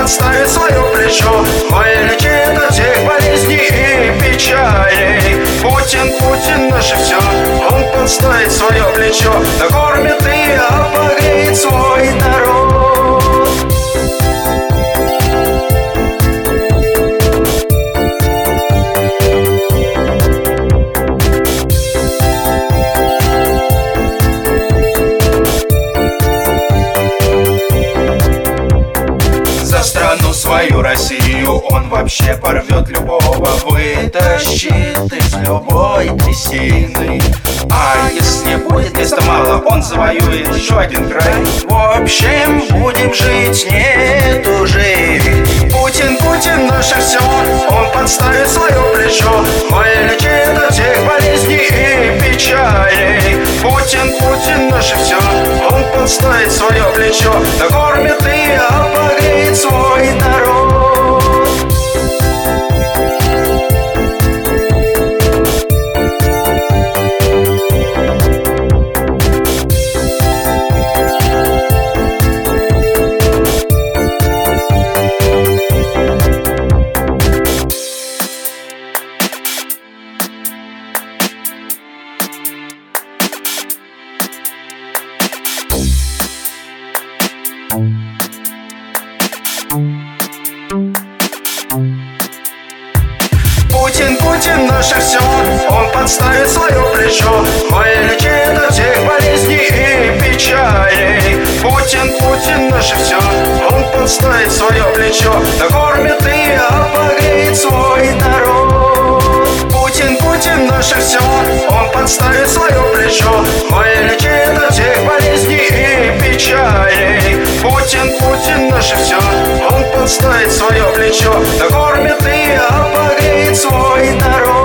подставит свое плечо, вылечит от всех болезней и печалей. Путин наше все, он подставит свое плечо, накормит и обогреет свой народ. За страну свою Россию он вообще порвет любого, вытащит из любой трясины. А если будет места мало, он завоюет еще один край. В общем, будем жить, не тужить. Путин наше все, он подставит свое плечо, вылечит от всех болезней и печалей. Путин наше все, он подставит свое плечо, накормит и обогреет свой народ. Путин наше все, он подставит свое плечо, вылечит от всех болезней и печалей. Путин наше все, он подставит свое плечо, накормит и обогреет свой народ. Путин наше все, он подставит свое плечо, вылечит от всех болезней и печалей. Путин наше все, он подставит свое плечо, накормит и обогреет свой народ.